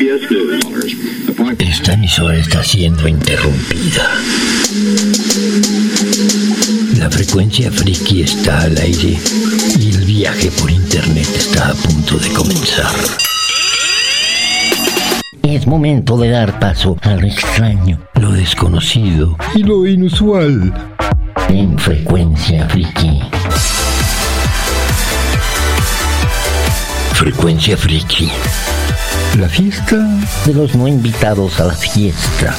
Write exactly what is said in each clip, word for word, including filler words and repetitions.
Esta emisora está siendo interrumpida. La frecuencia friki está al aire y el viaje por internet está a punto de comenzar. Es momento de dar paso a lo extraño, lo desconocido y lo inusual en Frecuencia Friki. Frecuencia Friki. La fiesta de los no invitados a la fiesta.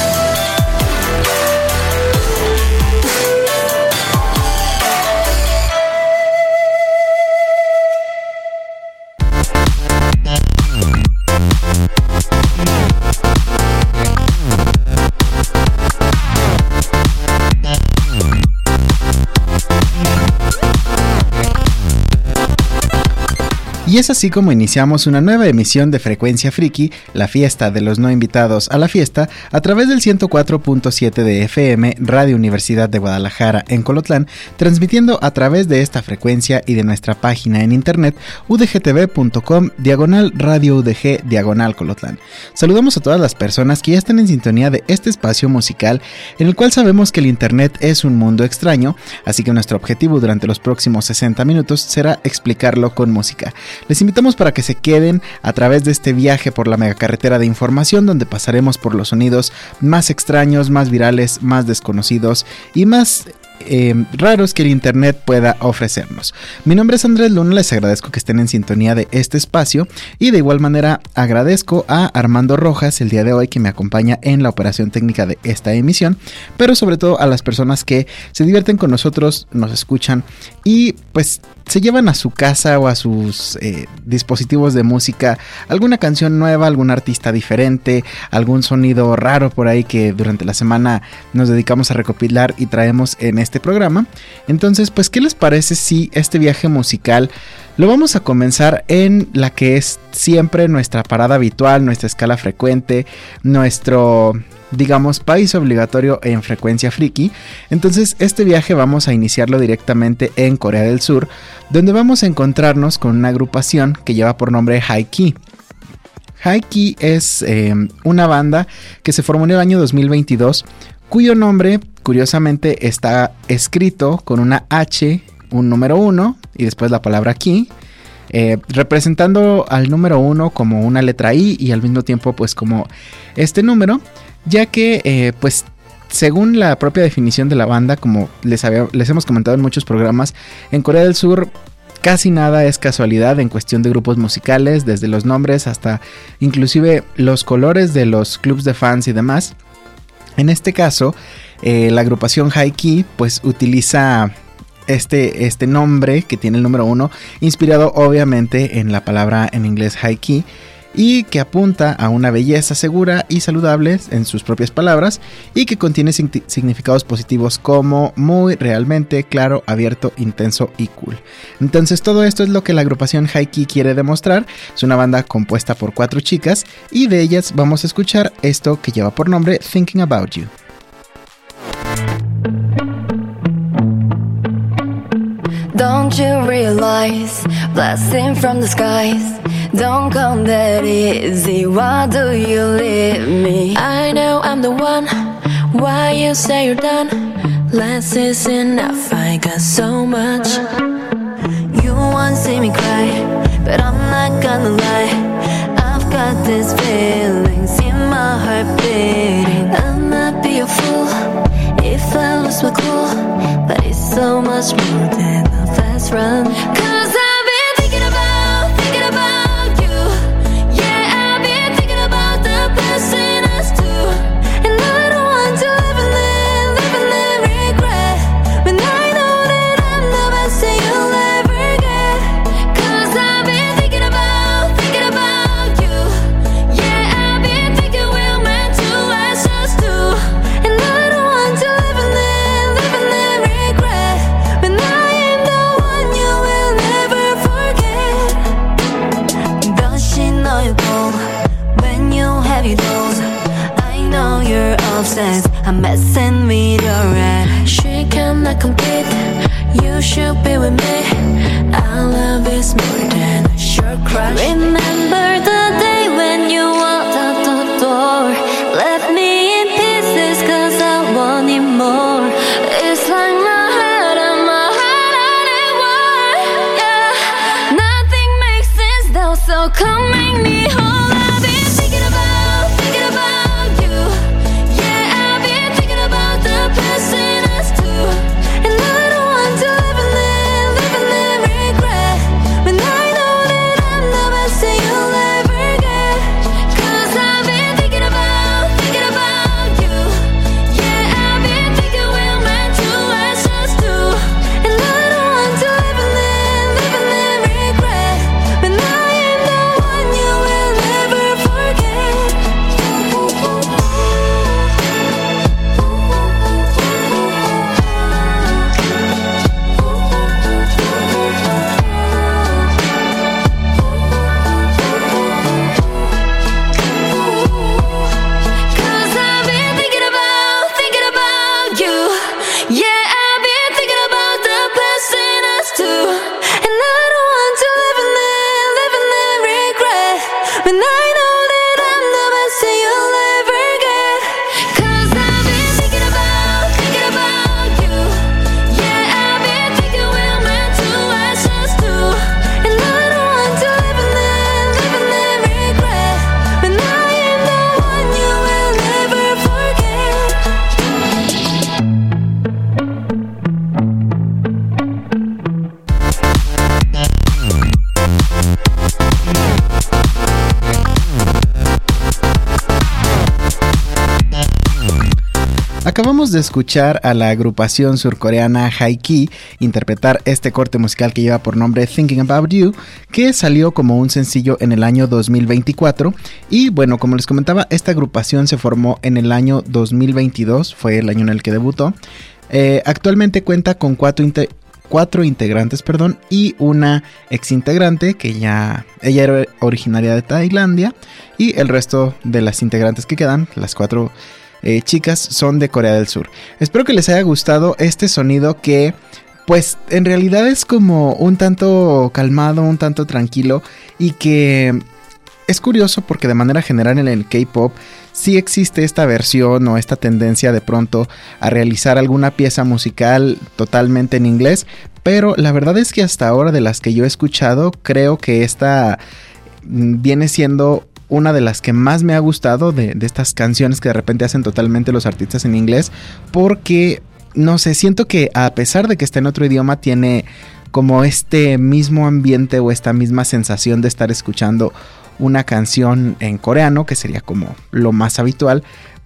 Y es así como iniciamos una nueva emisión de Frecuencia Friki, la fiesta de los no invitados a la fiesta, a través del ciento cuatro punto siete de F M, Radio Universidad de Guadalajara en Colotlán, transmitiendo a través de esta frecuencia y de nuestra página en internet udgtv.com, diagonal radio udg, diagonal Colotlán. Saludamos a todas las personas que ya están en sintonía de este espacio musical, en el cual sabemos que el internet es un mundo extraño, así que nuestro objetivo durante los próximos sesenta minutos será explicarlo con música. Les invitamos para que se queden a través de este viaje por la megacarretera de información, donde pasaremos por los sonidos más extraños, más virales, más desconocidos y más Eh, raros que el internet pueda ofrecernos. Mi nombre es Andrés Luna, les agradezco que estén en sintonía de este espacio y de igual manera agradezco a Armando Rojas el día de hoy que me acompaña en la operación técnica de esta emisión, pero sobre todo a las personas que se divierten con nosotros, nos escuchan y pues se llevan a su casa o a sus eh, dispositivos de música alguna canción nueva, algún artista diferente, algún sonido raro por ahí que durante la semana nos dedicamos a recopilar y traemos en este programa. Entonces, pues, ¿qué les parece si este viaje musical lo vamos a comenzar en la que es siempre nuestra parada habitual, nuestra escala frecuente, nuestro, digamos, país obligatorio en Frecuencia Friki? Entonces, este viaje vamos a iniciarlo directamente en Corea del Sur, donde vamos a encontrarnos con una agrupación que lleva por nombre HiKey. HiKey es eh, una banda que se formó en el año dos mil veintidós, cuyo nombre, curiosamente, está escrito con una H, un número uno y después la palabra key, eh, representando al número uno como una letra I y al mismo tiempo pues como este número, ya que eh, pues según la propia definición de la banda, como les, había, les hemos comentado en muchos programas, en Corea del Sur casi nada es casualidad en cuestión de grupos musicales, desde los nombres hasta inclusive los colores de los clubs de fans y demás. En este caso, eh, la agrupación HiKey pues utiliza este, este nombre que tiene el número uno, inspirado obviamente en la palabra en inglés high key, y que apunta a una belleza segura y saludable en sus propias palabras, y que contiene significados positivos como muy, realmente, claro, abierto, intenso y cool. Entonces todo esto es lo que la agrupación HiKey quiere demostrar. Es una banda compuesta por cuatro chicas y de ellas vamos a escuchar esto que lleva por nombre Thinking About You. Don't you realize, blessing from the skies don't come that easy, why do you leave me? I know I'm the one, why you say you're done? Less is enough, I got so much. You won't see me cry, but I'm not gonna lie, I've got these feelings in my heart beating. I might be a fool if I lose my cool, but it's so much more than a fast run. Cause I've been thinking about, thinking about you. Yeah, I've been thinking about the best in us too. And I don't want to live and live, live and live regret, when I know that I'm the best that you'll ever get. Cause I've been thinking about, thinking about you. Yeah, I've been thinking we're meant to last us too. And I don't want to live and live, live and live regret, when I am the one you will never forget. Does she know you cold when you have your dolls? I know you're obsessed, I'm messing with your head. She cannot compete, you should be with me. Our love is more than a short crush. Remember the day when you were Acabamos de escuchar a la agrupación surcoreana HyKey interpretar este corte musical que lleva por nombre Thinking About You, que salió como un sencillo en el año dos mil veinticuatro. Y bueno, como les comentaba, esta agrupación se formó en el año dos mil veintidós, fue el año en el que debutó. Eh, actualmente cuenta con cuatro, inte- cuatro integrantes perdón, y una exintegrante que ya ella era originaria de Tailandia, y el resto de las integrantes que quedan, las cuatro Eh, chicas, son de Corea del Sur. Espero que les haya gustado este sonido que pues en realidad es como un tanto calmado, un tanto tranquilo, y que es curioso porque de manera general en el K-pop sí existe esta versión o esta tendencia de pronto a realizar alguna pieza musical totalmente en inglés, pero la verdad es que hasta ahora de las que yo he escuchado creo que esta viene siendo una de las que más me ha gustado de, de estas canciones que de repente hacen totalmente los artistas en inglés, porque no sé, siento que a pesar de que está en otro idioma tiene como este mismo ambiente o esta misma sensación de estar escuchando una canción en coreano, que sería como lo más habitual.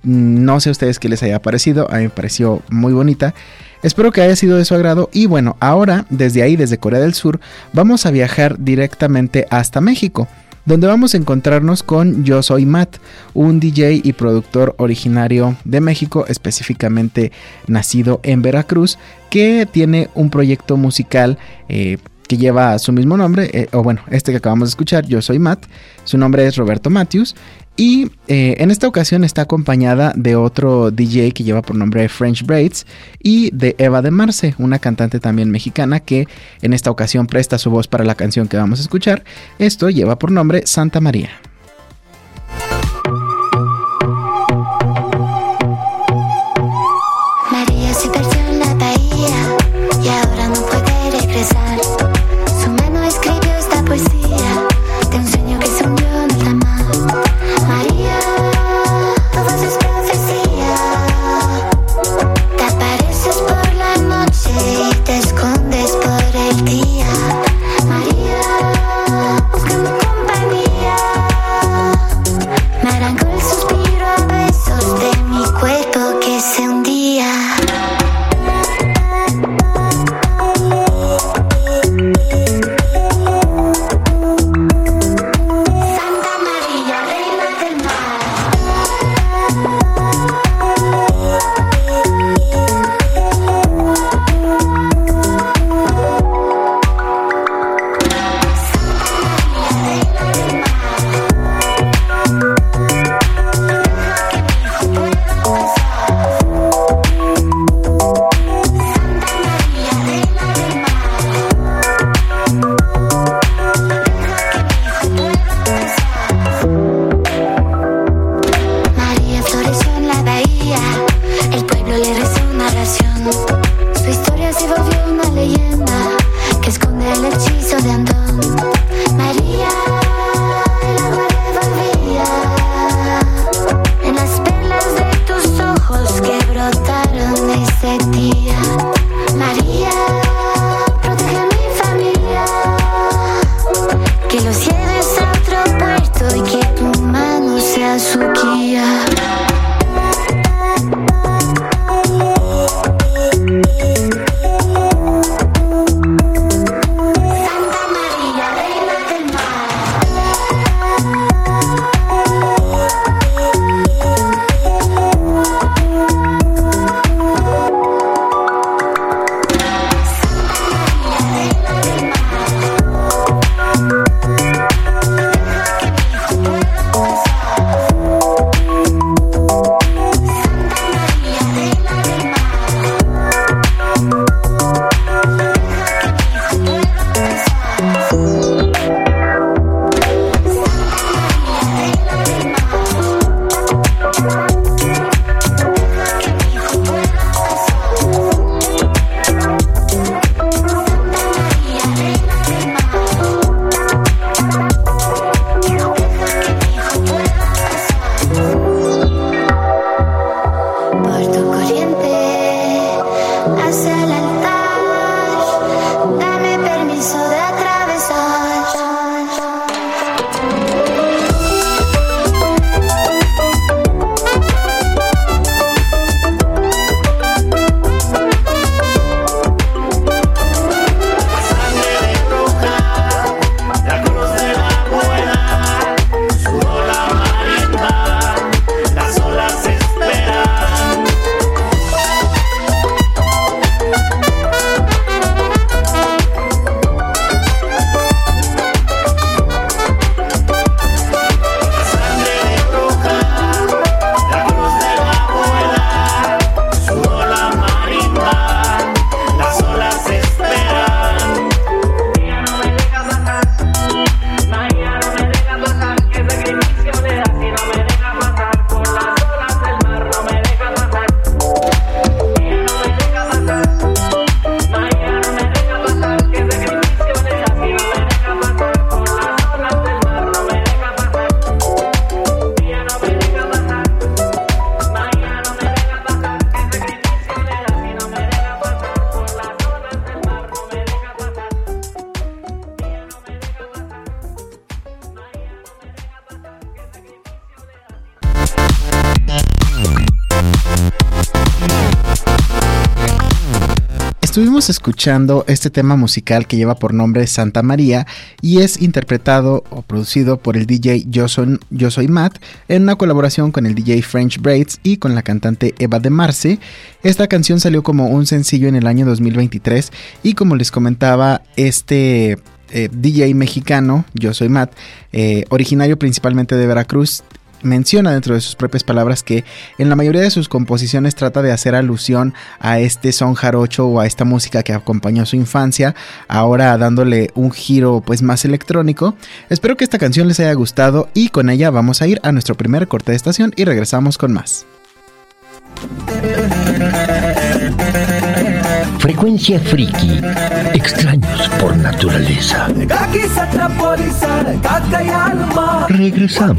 No sé a ustedes qué les haya parecido, a mí me pareció muy bonita. Espero que haya sido de su agrado. Y bueno, ahora desde ahí, desde Corea del Sur, vamos a viajar directamente hasta México, donde vamos a encontrarnos con Yo Soy Matt, un D J y productor originario de México, específicamente nacido en Veracruz, que tiene un proyecto musical eh, que lleva su mismo nombre, eh, o bueno, este que acabamos de escuchar, Yo Soy Matt. Su nombre es Roberto Matthews, y eh, en esta ocasión está acompañada de otro D J que lleva por nombre French Braids, y de Eva de Marce, una cantante también mexicana que en esta ocasión presta su voz para la canción que vamos a escuchar. Esto lleva por nombre Santa María. María se perdió en la bahía y ahora no puede regresar. Su mano escribió esta poesía de un sueño que se hundió en el mar. María, todo es profecía. Te apareces por la noche y te escondes por el día. María, buscando compañía. Estuvimos escuchando este tema musical que lleva por nombre Santa María y es interpretado o producido por el D J Yo Soy, Yo Soy Matt en una colaboración con el D J French Braids y con la cantante Eva de Marce. Esta canción salió como un sencillo en el año dos mil veintitrés y como les comentaba, este eh, D J mexicano, Yo Soy Matt, eh, originario principalmente de Veracruz, menciona dentro de sus propias palabras que en la mayoría de sus composiciones trata de hacer alusión a este son jarocho o a esta música que acompañó su infancia, ahora dándole un giro pues más electrónico. Espero que esta canción les haya gustado y con ella vamos a ir a nuestro primer corte de estación y regresamos con más. Frecuencia Friki, extraños por naturaleza. Regresamos.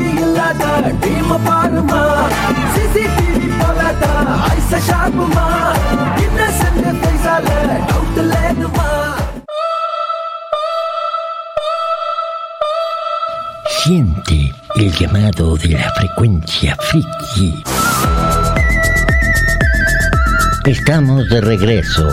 Siente el llamado de la frecuencia Friki. Estamos de regreso.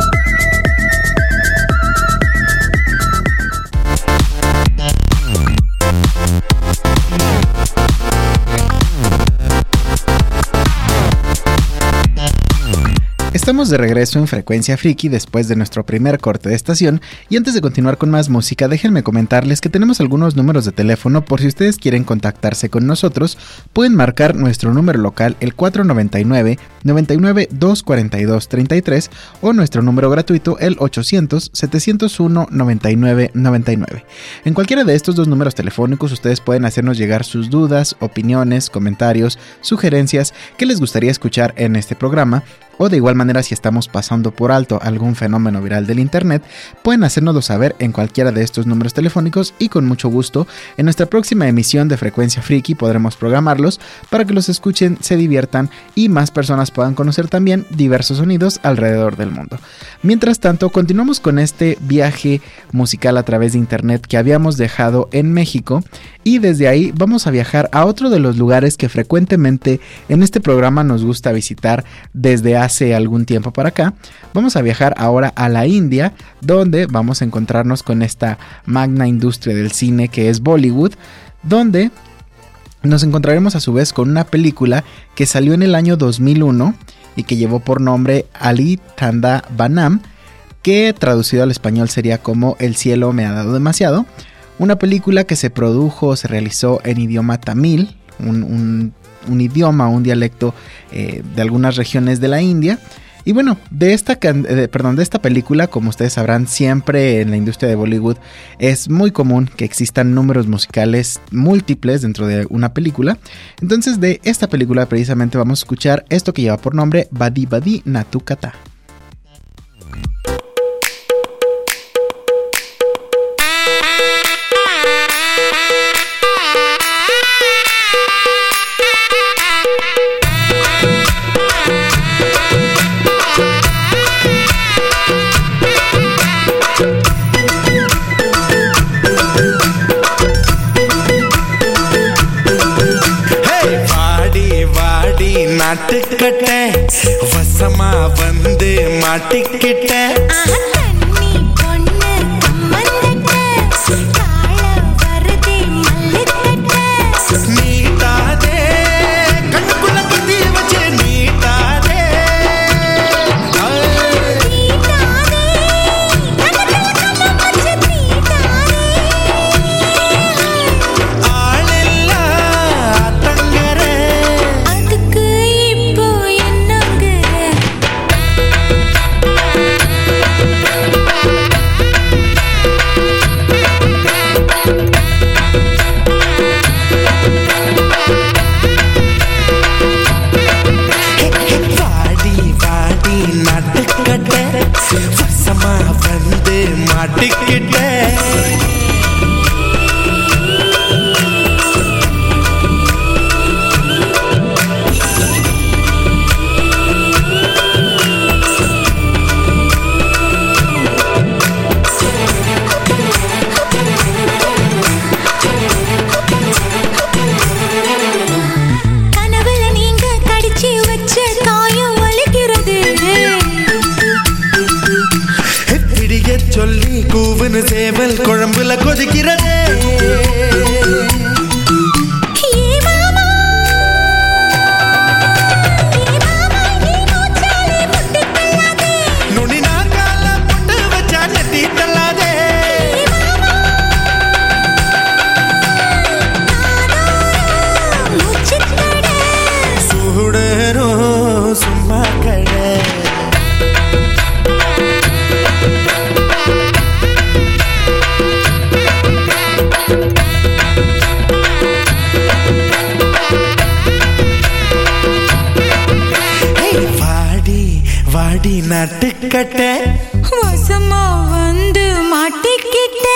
Estamos de regreso en Frecuencia Friki después de nuestro primer corte de estación y antes de continuar con más música déjenme comentarles que tenemos algunos números de teléfono por si ustedes quieren contactarse con nosotros. Pueden marcar nuestro número local el cuatro noventa y nueve, noventa y nueve, doscientos cuarenta y dos, treinta y tres o nuestro número gratuito el ochocientos, setecientos uno, noventa y nueve, noventa y nueve. En cualquiera de estos dos números telefónicos ustedes pueden hacernos llegar sus dudas, opiniones, comentarios, sugerencias que les gustaría escuchar en este programa. O de igual manera, si estamos pasando por alto algún fenómeno viral del internet, pueden hacérnoslo saber en cualquiera de estos números telefónicos y con mucho gusto en nuestra próxima emisión de Frecuencia Friki podremos programarlos para que los escuchen, se diviertan y más personas puedan conocer también diversos sonidos alrededor del mundo. Mientras tanto, continuamos con este viaje musical a través de internet que habíamos dejado en México y desde ahí vamos a viajar a otro de los lugares que frecuentemente en este programa nos gusta visitar desde hace hace algún tiempo para acá. Vamos a viajar ahora a la India, donde vamos a encontrarnos con esta magna industria del cine que es Bollywood, donde nos encontraremos a su vez con una película que salió en el año dos mil uno y que llevó por nombre Ali Tanda Banam, que traducido al español sería como El cielo me ha dado demasiado. Una película que se produjo, se realizó en idioma tamil, un, un un idioma, un dialecto eh, de algunas regiones de la India. Y bueno, de esta, eh, perdón, de esta película, como ustedes sabrán, siempre en la industria de Bollywood es muy común que existan números musicales múltiples dentro de una película. Entonces de esta película precisamente vamos a escuchar esto que lleva por nombre Badi Badi Natu Kata. மாட்டிக்கிட்டே வசமா வந்து மாட்டிக்கிட்டே அடி நட்டுக்கட்ட வசமா வந்து மாட்டிக்கிட்டே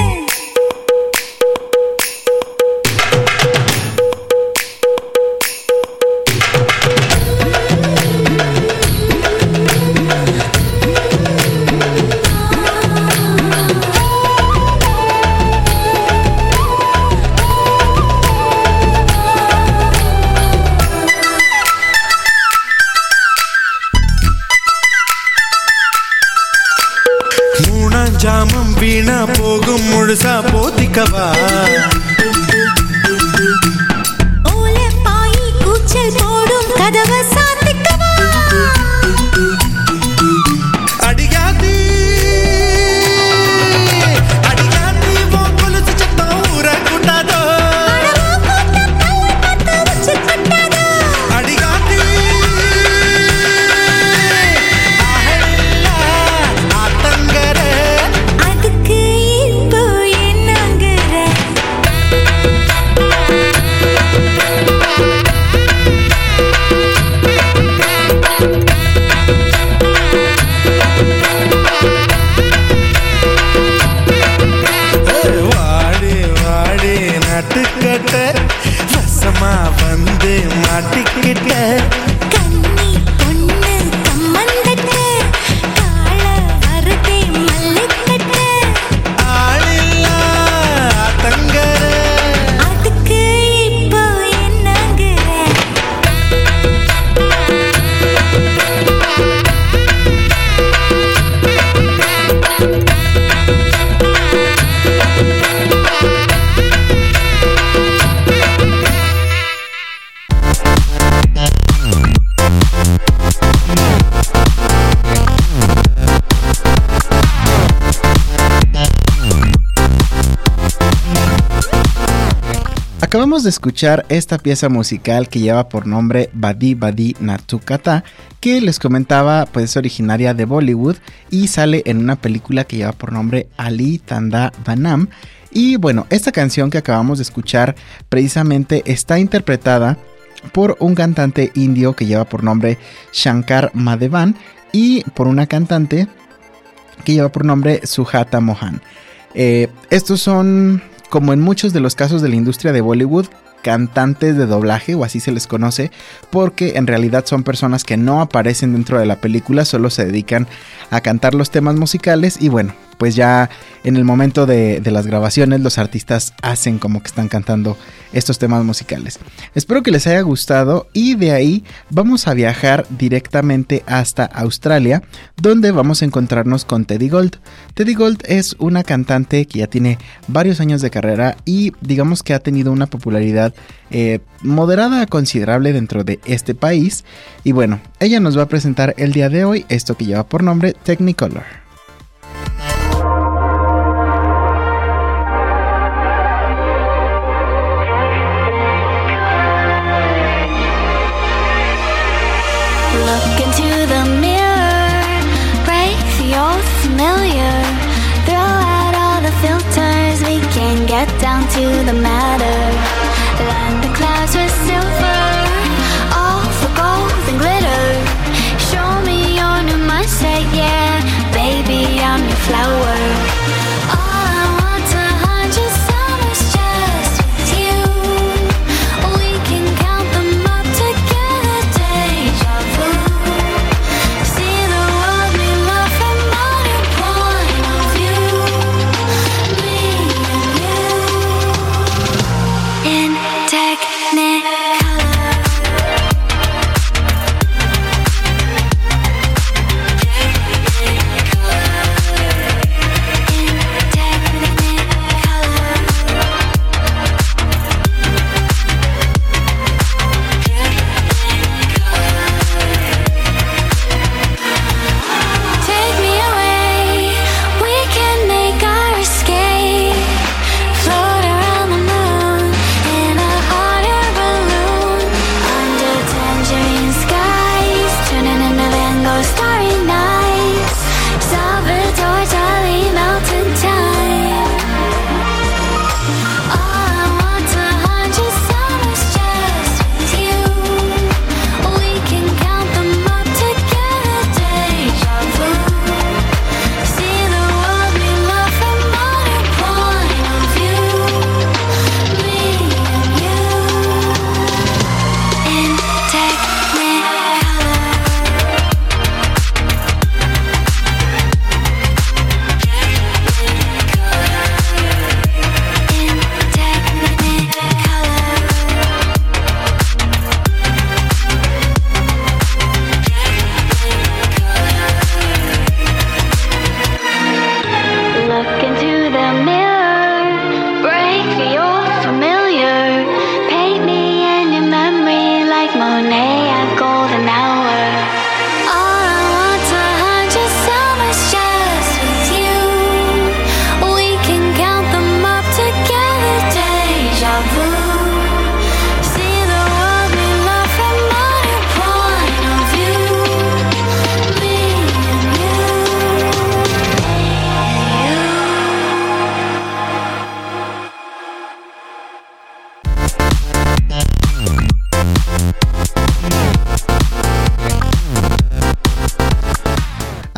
ஜாமம் வீணா போகும் முழுசா போத்திக்கவா ஓலே பாயி கூச்சல் போடும் கதவை சாத்திக்கவா அடியாதி அடியாதி ஓ கொலுசு சத்தம் ஊர கூட்டாதோ அடியாதி வசமா வந்து மாட்டிக்கிட்ட கண்ணி பொண்ணு கம்மந்தட்ட கால வருதே மல்லிக்கட்ட ஆளில்லா தங்கர அதுக்கு இப்போ என்னங்கிற Acabamos de escuchar esta pieza musical que lleva por nombre Badi Badi Natu Kata, que les comentaba pues es originaria de Bollywood y sale en una película que lleva por nombre Ali Tanda Banam. Y bueno, esta canción que acabamos de escuchar precisamente está interpretada por un cantante indio que lleva por nombre Shankar Mahadevan y por una cantante que lleva por nombre Sujata Mohan. Eh, estos son, como en muchos de los casos de la industria de Bollywood, cantantes de doblaje, o así se les conoce, porque en realidad son personas que no aparecen dentro de la película, solo se dedican a cantar los temas musicales y bueno, pues ya en el momento de, de las grabaciones los artistas hacen como que están cantando estos temas musicales. Espero que les haya gustado y de ahí vamos a viajar directamente hasta Australia, donde vamos a encontrarnos con Teddy Gold. Teddy Gold es una cantante que ya tiene varios años de carrera y digamos que ha tenido una popularidad eh, moderada a considerable dentro de este país. Y bueno, ella nos va a presentar el día de hoy esto que lleva por nombre Technicolor. Get down to the matter. Land the clouds with silver, all for gold and glitter. Show me your new mindset, yeah. Baby, I'm your flower. All I want to hundred summers just with you. We can count them up together, deja vu. See the world we love from our new point of view. Me and you in Technicolor. Take me away, we can make our escape. Float around the moon in a hot air balloon.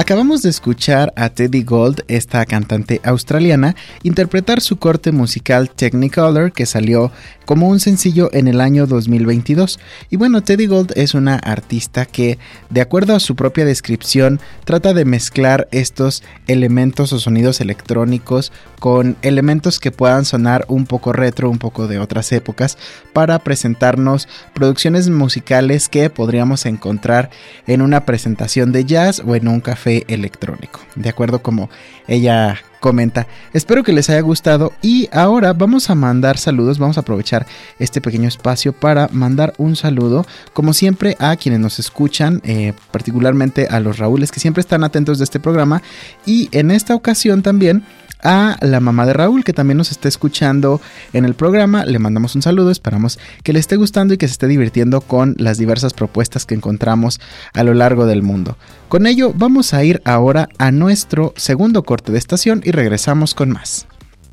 Acabamos de escuchar a Teddy Gold, esta cantante australiana, interpretar su corte musical Technicolor, que salió como un sencillo en el año dos mil veintidós. Y bueno, Teddy Gold es una artista que, de acuerdo a su propia descripción, trata de mezclar estos elementos o sonidos electrónicos con elementos que puedan sonar un poco retro, un poco de otras épocas, para presentarnos producciones musicales que podríamos encontrar en una presentación de jazz o en un café electrónico, de acuerdo como ella comenta. Espero que les haya gustado y ahora vamos a mandar saludos, vamos a aprovechar este pequeño espacio para mandar un saludo, como siempre, a quienes nos escuchan, eh, particularmente a los Raúles que siempre están atentos de este programa, y en esta ocasión también a la mamá de Raúl, que también nos está escuchando en el programa. Le mandamos un saludo, esperamos que le esté gustando y que se esté divirtiendo con las diversas propuestas que encontramos a lo largo del mundo. Con ello vamos a ir ahora a nuestro segundo corte de estación y regresamos con más.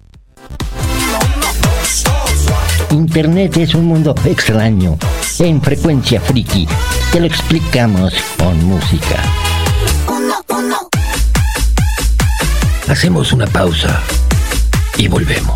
Internet es un mundo extraño. En Frecuencia Friki te lo explicamos con música. Hacemos una pausa y volvemos.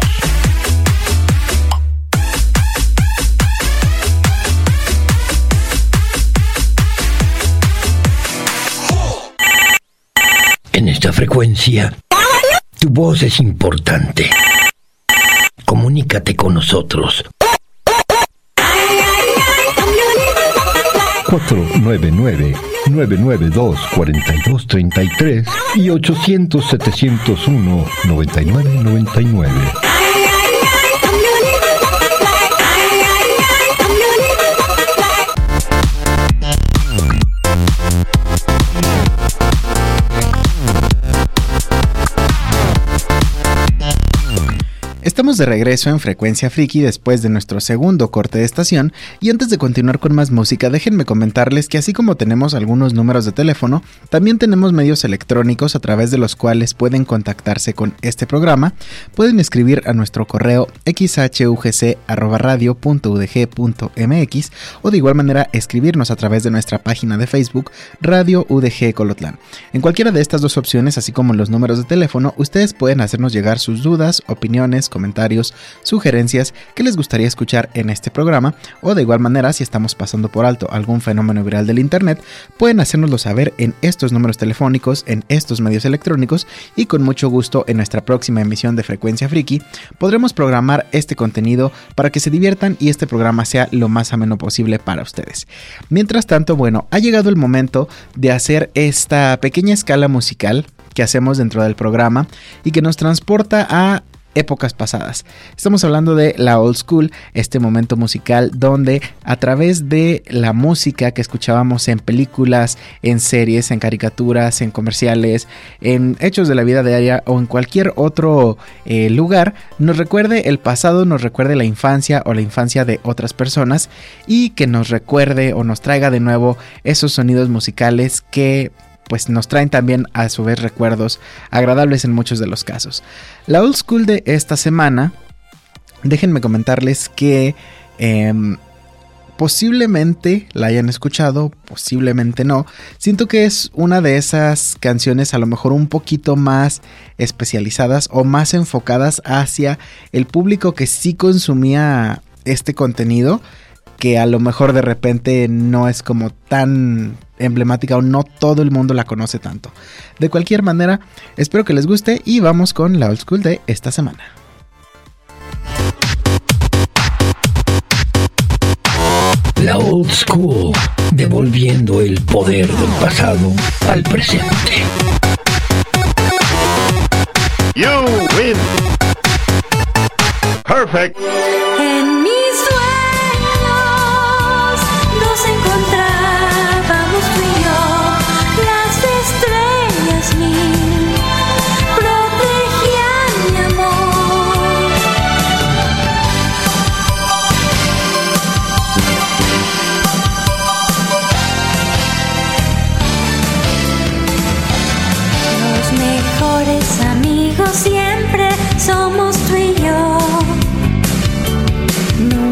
En esta frecuencia, tu voz es importante. Comunícate con nosotros. cuatro nueve nueve, nueve nueve dos, cuatro dos tres tres y ochocientos, setecientos uno, noventa y nueve noventa y nueve. Estamos de regreso en Frecuencia Friki después de nuestro segundo corte de estación, y antes de continuar con más música, déjenme comentarles que así como tenemos algunos números de teléfono, también tenemos medios electrónicos a través de los cuales pueden contactarse con este programa. Pueden escribir a nuestro correo x h u g c arroba radio punto u d g punto m x o de igual manera escribirnos a través de nuestra página de Facebook Radio U D G Colotlán. En cualquiera de estas dos opciones, así como en los números de teléfono, ustedes pueden hacernos llegar sus dudas, opiniones, comentarios, sugerencias que les gustaría escuchar en este programa, o de igual manera, si estamos pasando por alto algún fenómeno viral del internet, pueden hacérnoslo saber en estos números telefónicos, en estos medios electrónicos, y con mucho gusto en nuestra próxima emisión de Frecuencia Friki podremos programar este contenido para que se diviertan y este programa sea lo más ameno posible para ustedes. Mientras tanto, bueno, ha llegado el momento de hacer esta pequeña escala musical que hacemos dentro del programa y que nos transporta a épocas pasadas. Estamos hablando de la old school, este momento musical donde a través de la música que escuchábamos en películas, en series, en caricaturas, en comerciales, en hechos de la vida diaria o en cualquier otro eh, lugar, nos recuerde el pasado, nos recuerde la infancia o la infancia de otras personas, y que nos recuerde o nos traiga de nuevo esos sonidos musicales que pues nos traen también a su vez recuerdos agradables en muchos de los casos. La old school de esta semana, déjenme comentarles que eh, posiblemente la hayan escuchado, posiblemente no. Siento que es una de esas canciones a lo mejor un poquito más especializadas o más enfocadas hacia el público que sí consumía este contenido, que a lo mejor de repente no es como tan emblemática o no todo el mundo la conoce tanto. De cualquier manera, espero que les guste y vamos con la old school de esta semana. La old school, devolviendo el poder del pasado al presente. You win. Perfect. En mis sueños nos encontrábamos tú y yo, las estrellas mil protegían mi amor. Los mejores amigos siempre somos tú y yo.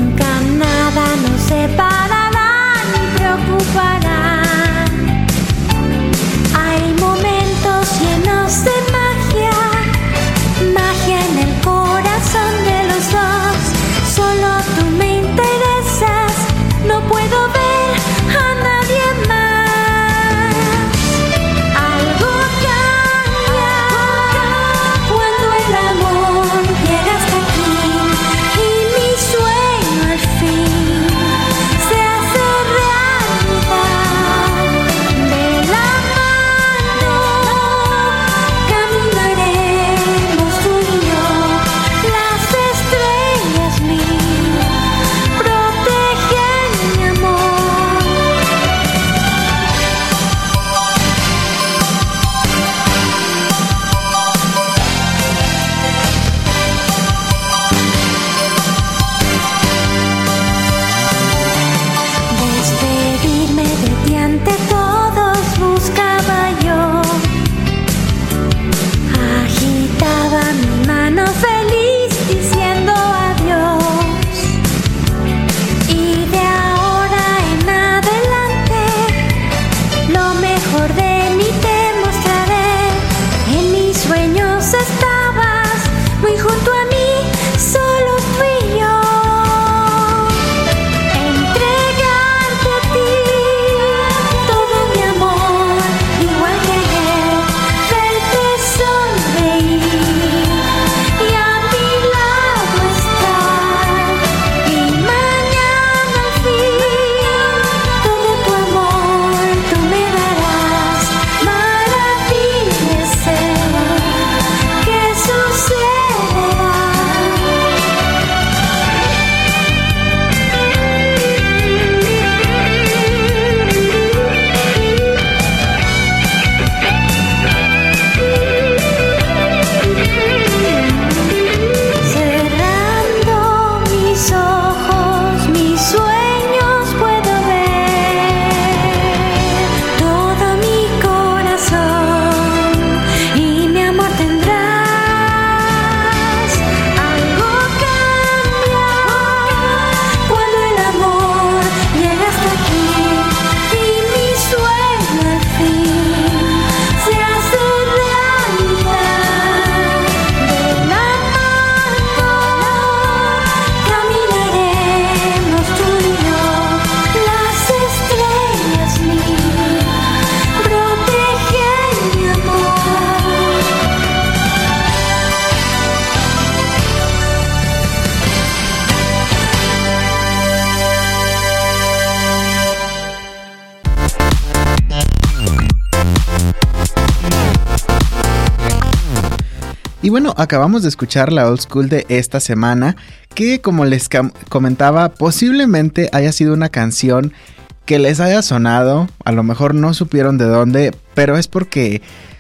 Y bueno, acabamos de escuchar la old school de esta semana, que como les comentaba, posiblemente haya sido una canción que les haya sonado, a lo mejor no supieron de dónde, pero es porque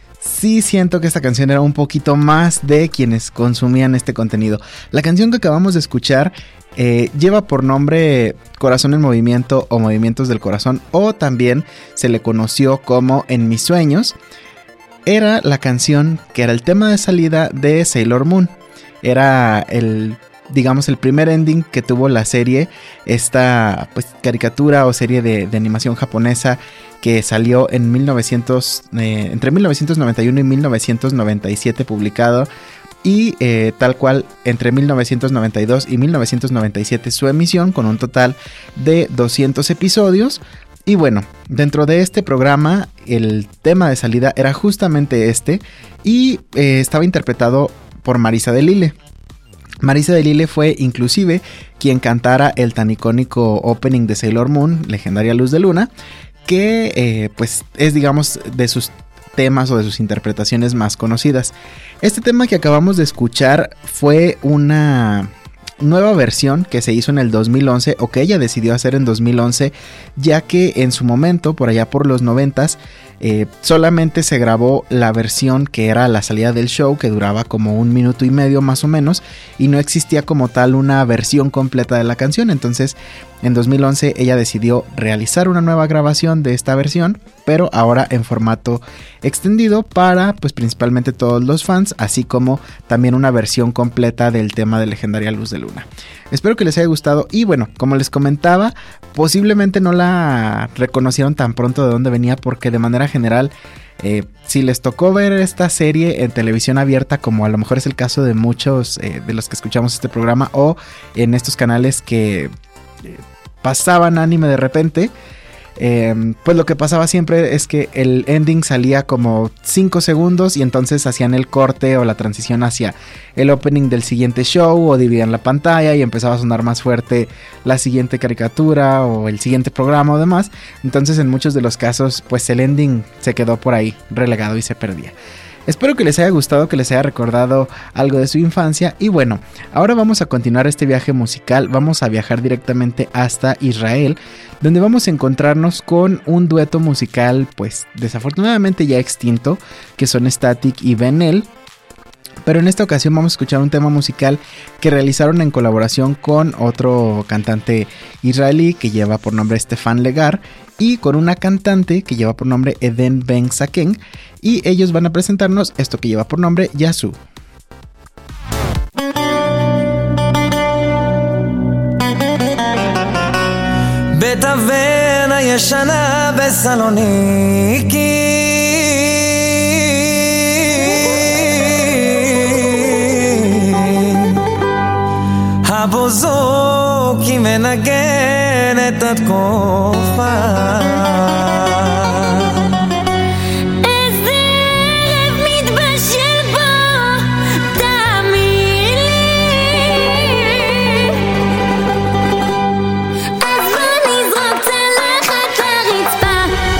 sí siento que esta canción era un poquito más de quienes consumían este contenido. La canción que acabamos de escuchar eh, lleva por nombre Corazón en Movimiento o Movimientos del Corazón, o también se le conoció como En Mis Sueños. Era la canción que era el tema de salida de Sailor Moon. Era el, digamos, el primer ending que tuvo la serie, esta pues caricatura o serie de, de animación japonesa que salió en mil novecientos, eh, entre mil novecientos noventa y uno y mil novecientos noventa y siete publicado, y eh, tal cual entre mil novecientos noventa y dos y mil novecientos noventa y siete su emisión, con un total de doscientos episodios. Y bueno, dentro de este programa el tema de salida era justamente este, y eh, estaba interpretado por Marisa de Lille. Marisa de Lille fue inclusive quien cantara el tan icónico opening de Sailor Moon, Legendaria Luz de Luna, que eh, pues es, digamos, de sus temas o de sus interpretaciones más conocidas. Este tema que acabamos de escuchar fue una nueva versión que se hizo en el dos mil once, o que ella decidió hacer en dos mil once, ya que en su momento, por allá por los noventas, eh, solamente se grabó la versión que era la salida del show, que duraba como un minuto y medio más o menos, y no existía como tal una versión completa de la canción. Entonces en dos mil once ella decidió realizar una nueva grabación de esta versión, pero ahora en formato extendido para pues principalmente todos los fans, así como también una versión completa del tema de Legendaria Luz de Luna. Espero que les haya gustado, y bueno, como les comentaba, posiblemente no la reconocieron tan pronto de dónde venía, porque de manera general, eh, si les tocó ver esta serie en televisión abierta, como a lo mejor es el caso de muchos eh, de los que escuchamos este programa, o en estos canales que eh, pasaban anime de repente, eh, pues lo que pasaba siempre es que el ending salía como cinco segundos y entonces hacían el corte o la transición hacia el opening del siguiente show, o dividían la pantalla y empezaba a sonar más fuerte la siguiente caricatura o el siguiente programa o demás. Entonces en muchos de los casos pues el ending se quedó por ahí relegado y se perdía. Espero que les haya gustado, que les haya recordado algo de su infancia. Y bueno, ahora vamos a continuar este viaje musical. Vamos a viajar directamente hasta Israel, donde vamos a encontrarnos con un dueto musical pues desafortunadamente ya extinto, que son Static y Ben El. Pero en esta ocasión vamos a escuchar un tema musical que realizaron en colaboración con otro cantante israelí que lleva por nombre Stefan Legar, y con una cantante que lleva por nombre Eden Ben Saken, y ellos van a presentarnos esto que lleva por nombre Yasu. בתוון הישנה בסלוניקי הבוזוקי מנגן את התקופה איזה ערב מתבשל בו, תאמין לי. אז בוא נזרוק צלחת לרצפה.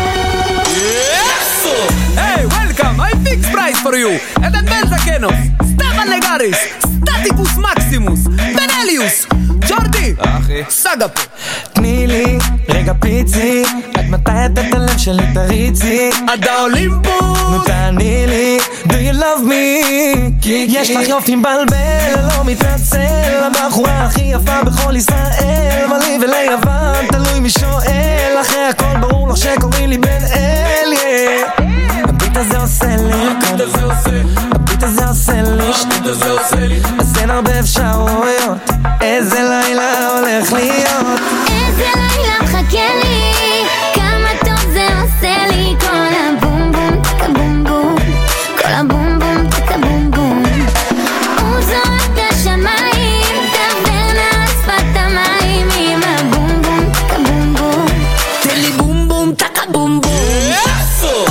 Eso! Hey, welcome! I fix price for you! Eden Ben Zakenos, Stefan Legaris, Staticus Maximus, Benelius, ג'ורדי! אחי. סגה פה. תני לי רגע פיצי, עד מתי את את הלב שלי תריצי? עד האולימפוס! נו תעני לי, do you love me? יש לך יופי מבלבל, לא מתנצל, הבחורה הכי יפה בכל ישראל, מה לי וליוון, תלוי מי שואל, אחרי הכל ברור לך שקוראים לי בן אל, הביט הזה עושה לי, הביט הזה עושה, הביט הזה עושה לי, הביט הזה עושה לי, אז אין הרבה אפשרויות, איזה לילה הולך להיות, איזה לילה מחכה לי, כמה טוב זה עושה לי, כל הבום בום טקה בום בום, כל הבום בום טקה בום בום, הוא זורק לשמיים, תעברנה שפת המים, עם הבום בום טקה בום בום, תן לי בום בום טקה בום בום. Eso!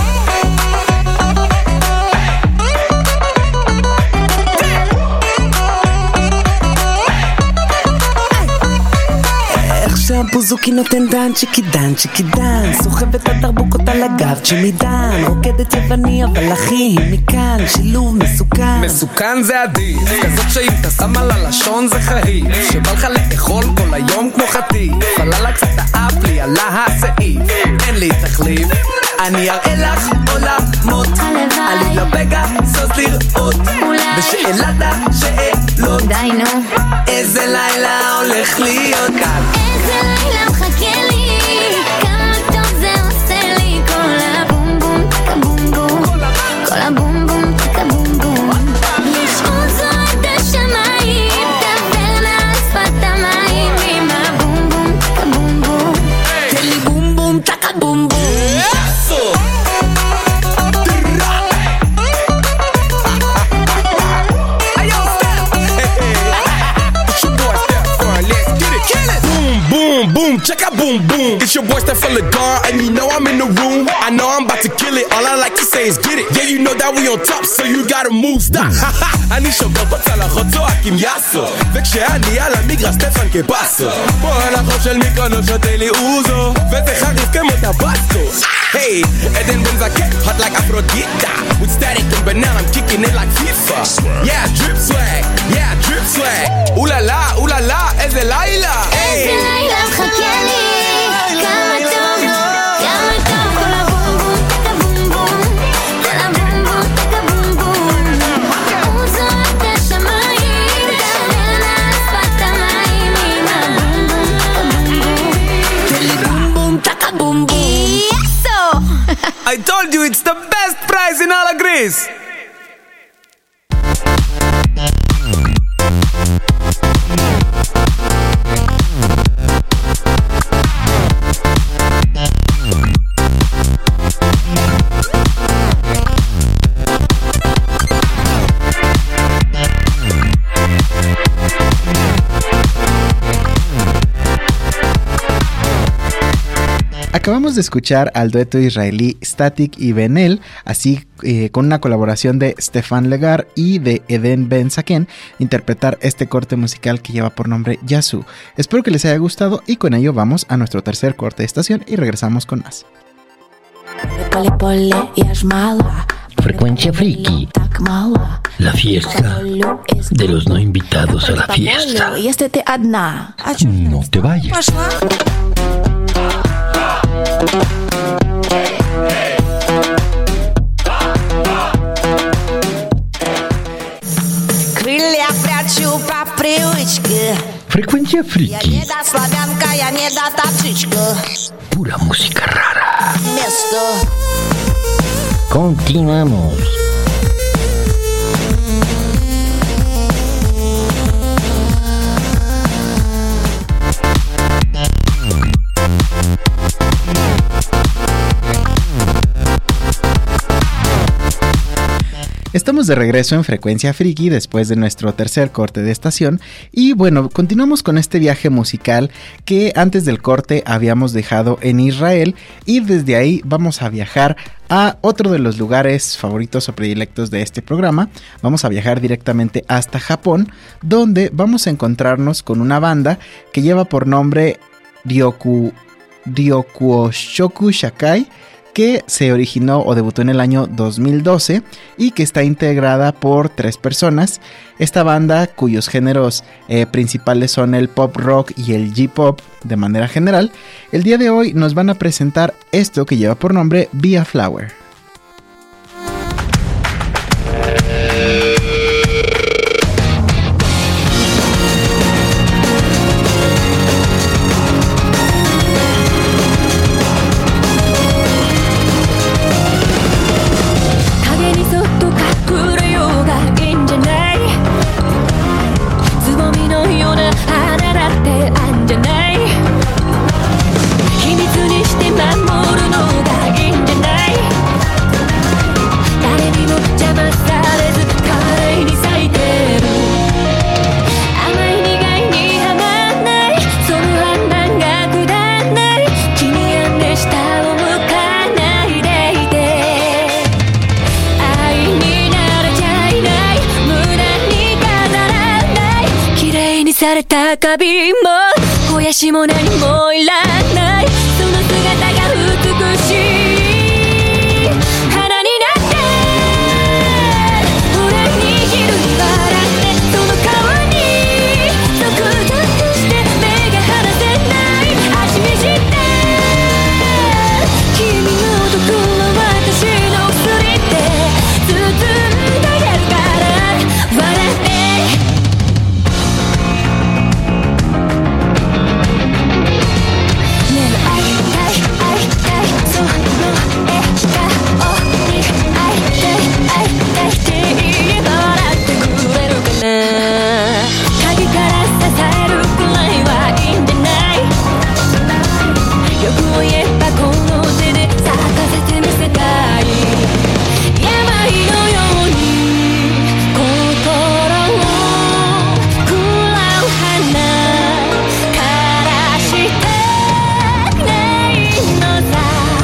איך ש שהבוזוקי נותן דן צ'יקי דן צ'יקי דן סוחבת הדרבוקות על הגב צ'מידן רוקדת יווני אבל אחי היא מכאן שילוב מסוכן מסוכן זה עדיף כזאת שאם אתה שם על הלשון זה חריף שבא לך לאכול כל היום כמו חטיף פללה קצת האף לי עלה הסעיף אין לי תחליף אני אראה לך עולמות עלי לבגה סוס לראות ושאלת השאלות די נו איזה לילה הולך להיות כאן איזה לילה מחכה לי כמה טוב זה עושה לי כל הבום בום טקה בום בום כל הבום בום טקה בום בום יש עוזו את השמיים תעברנה על שפת המים עם הבום בום טקה בום בום תן לי בום בום טקה בום בום Boom, check out boom, boom. It's your boy Steph Legar, and you know I'm in the room. I know I'm about to kill it. All I like to say is get it. Yeah, you know that we on top, so you gotta move, stop. אני שובר בצלחות צועקים יאסו וכשאני על המגרש סטפן כבאסו פה הלכות של מיקרונו שותה לי אוזו וזה חריף כמו טבסקו היי, עדן בן זקן, hot like אפרודיטה with static and banana, I'm kicking it like FIFA yeah, drip swag, yeah, drip swag אוללה, אוללה, איזה לילה איזה לילה מחכה לי כמה טוב, כמה טוב כל הבום בום טקה בום בום כל הבום בום טקה בום בום עוזו את השמיים תעברנה על שפת המים עם הבום בום טקה בום בום תן לי בום בום טקה בום בום יסו I told you it's the best price in all of Greece Acabamos de escuchar al dueto israelí Static y Benel, así eh, con una colaboración de Stefan Legar y de Eden Ben Zaken, interpretar este corte musical que lleva por nombre Yasu. Espero que les haya gustado y con ello vamos a nuestro tercer corte de estación y regresamos con más. Frecuencia Friki, la fiesta de los no invitados a la fiesta. No te vayas. Крылья прячу по привычке. Frecuencia Friki. Я не до славянка, я не до тапчичка. Pura música rara. Место. Continuamos. Estamos de regreso en Frecuencia Friki después de nuestro tercer corte de estación y bueno, continuamos con este viaje musical que antes del corte habíamos dejado en Israel y desde ahí vamos a viajar a otro de los lugares favoritos o predilectos de este programa. Vamos a viajar directamente hasta Japón, donde vamos a encontrarnos con una banda que lleva por nombre Ryoku, Ryokuoshoku Shakai, que se originó o debutó en el año dos mil doce y que está integrada por tres personas. Esta banda, cuyos géneros eh, principales son el pop rock y el J-pop de manera general, el día de hoy nos van a presentar esto que lleva por nombre Be a Flower. やしも何もいらないその姿が美しい花になって俺に昼に笑ってその顔にゾクゾクして目が離せない味見して君の毒は私の薬で包んであげるから笑って鍵から支えるくらいはいいんじゃない欲を言えばこの手で咲かせてみせたい病のように心を喰らう花からしたくないのさ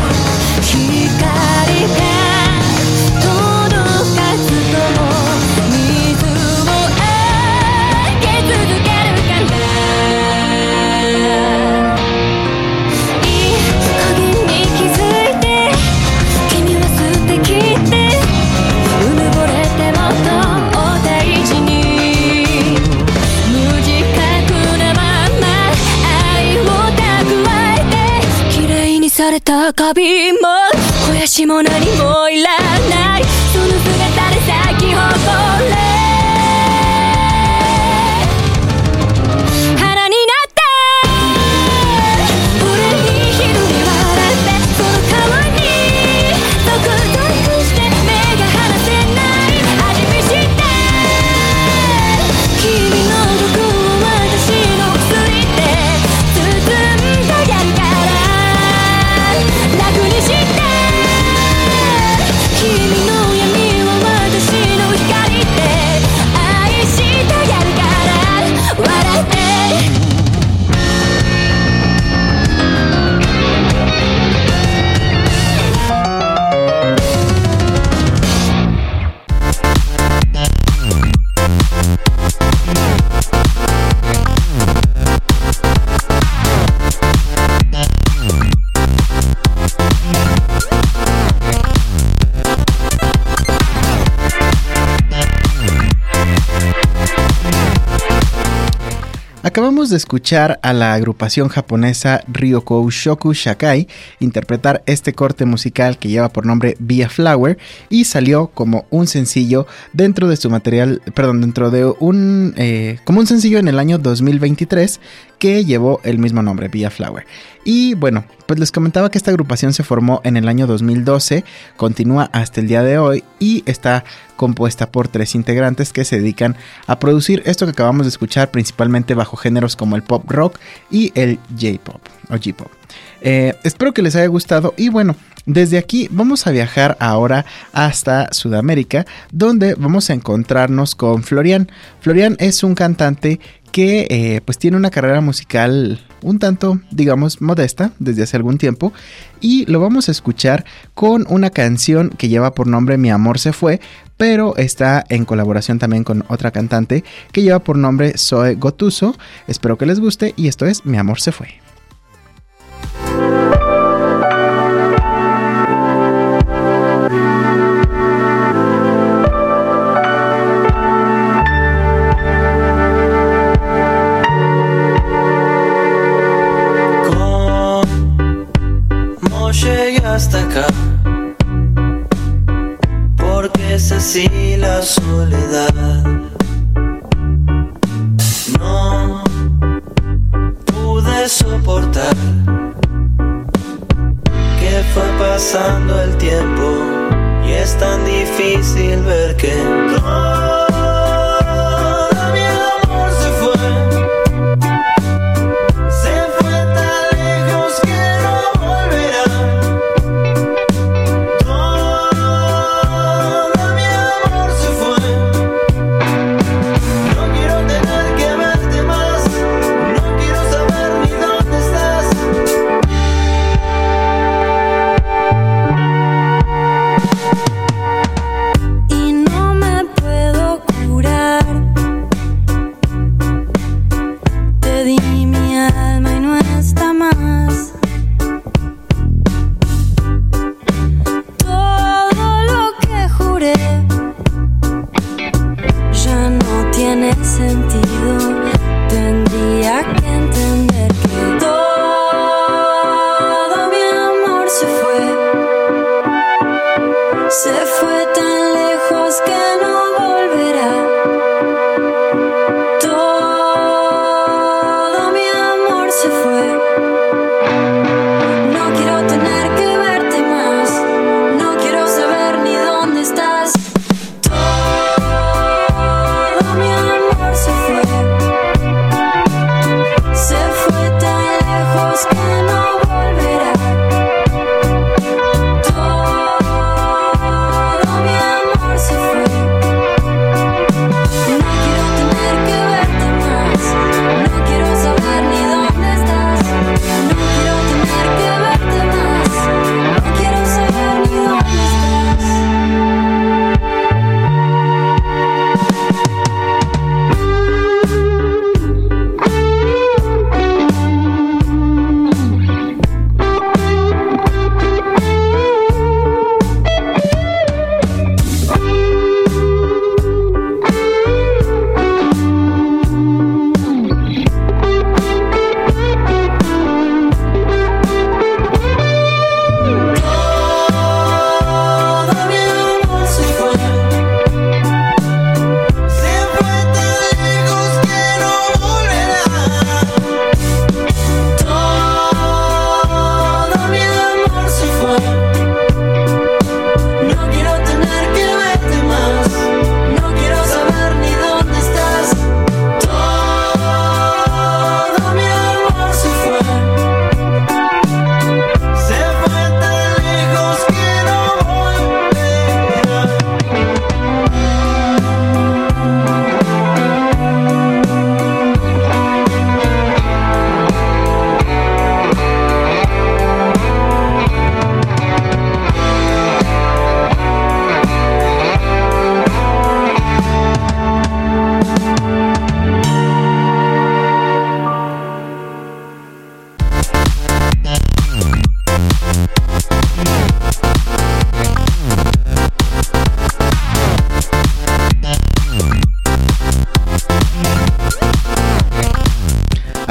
光が届かずとも水をあげ続けるからいい加減に気づいて君は素敵ってうぬぼれてもっとお大事に無自覚なまま愛を蓄えて嫌いにされたカビも肥やしも何もいらないその姿で咲き誇れ花になって俺に昼に笑ってその顔にゾクゾクして目が離せない味見して君の毒を私の薬で包んであげるから楽にして君の闇を私の光で愛してあげるから笑って Acabamos de escuchar a la agrupación japonesa Ryoko Shoku Shakai interpretar este corte musical que lleva por nombre Be a Flower y salió como un sencillo dentro de su material, perdón, dentro de un, eh, como un sencillo en el año dos mil veintitrés que llevó el mismo nombre, Be a Flower. Y bueno, pues les comentaba que esta agrupación se formó en el año dos mil doce, continúa hasta el día de hoy y está compuesta por tres integrantes que se dedican a producir esto que acabamos de escuchar principalmente bajo géneros como el pop rock y el J-pop o J-pop. Eh, espero que les haya gustado y bueno, desde aquí vamos a viajar ahora hasta Sudamérica, donde vamos a encontrarnos con Florian. Florian es un cantante que eh, pues tiene una carrera musical un tanto, digamos, modesta desde hace algún tiempo y lo vamos a escuchar con una canción que lleva por nombre Mi Amor Se Fue, pero está en colaboración también con otra cantante que lleva por nombre Zoe Gotuso. Espero que les guste y esto es Mi Amor Se Fue. Llegué hasta acá porque es así la soledad. No pude soportar que fue pasando el tiempo y es tan difícil ver que todo mi amor se fue. Y no me puedo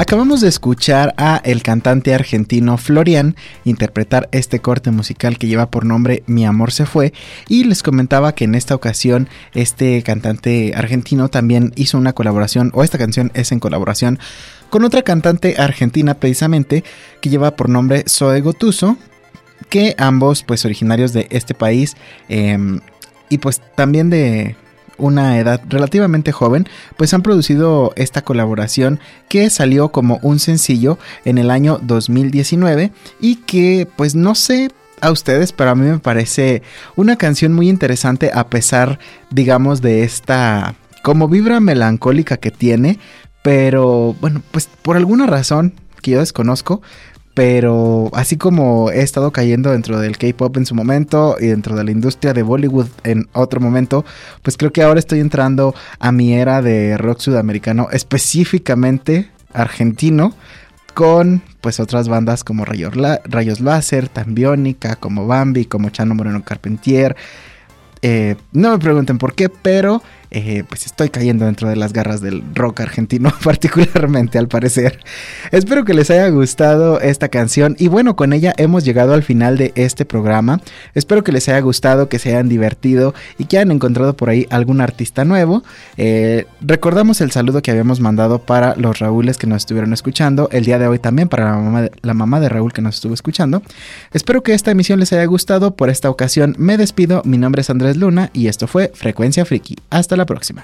acabamos de escuchar a el cantante argentino Florian interpretar este corte musical que lleva por nombre Mi amor se fue, y les comentaba que en esta ocasión este cantante argentino también hizo una colaboración, o esta canción es en colaboración con otra cantante argentina precisamente que lleva por nombre Zoe Gotuso, que ambos pues originarios de este país eh, y pues también de una edad relativamente joven, pues han producido esta colaboración que salió como un sencillo en el año dos mil diecinueve y que pues no sé a ustedes, pero a mí me parece una canción muy interesante a pesar, digamos, de esta como vibra melancólica que tiene, pero bueno, pues por alguna razón que yo desconozco, pero así como he estado cayendo dentro del K-pop en su momento y dentro de la industria de Bollywood en otro momento, pues creo que ahora estoy entrando a mi era de rock sudamericano, específicamente argentino, con pues otras bandas como Rayos, La- Rayos Láser, Tambiónica, como Bambi, como Chano Moreno Carpentier. Eh, no me pregunten por qué, pero eh, pues estoy cayendo dentro de las garras del rock argentino particularmente, al parecer. Espero que les haya gustado esta canción y bueno, con ella hemos llegado al final de este programa. Espero que les haya gustado, que se hayan divertido y que hayan encontrado por ahí algún artista nuevo. Eh, recordamos el saludo que habíamos mandado para los Raúles que nos estuvieron escuchando el día de hoy, también para la mamá de, la mamá de Raúl que nos estuvo escuchando. Espero que esta emisión les haya gustado. Por esta ocasión me despido. Mi nombre es Andrés Luna y esto fue Frecuencia Friki. Hasta la próxima.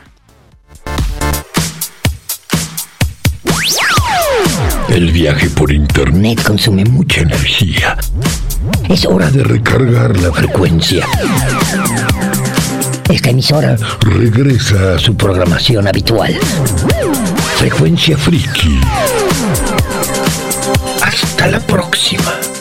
El viaje por internet consume mucha energía. Es hora de recargar la frecuencia. Esta emisora regresa a su programación habitual. Frecuencia Friki. Hasta la próxima.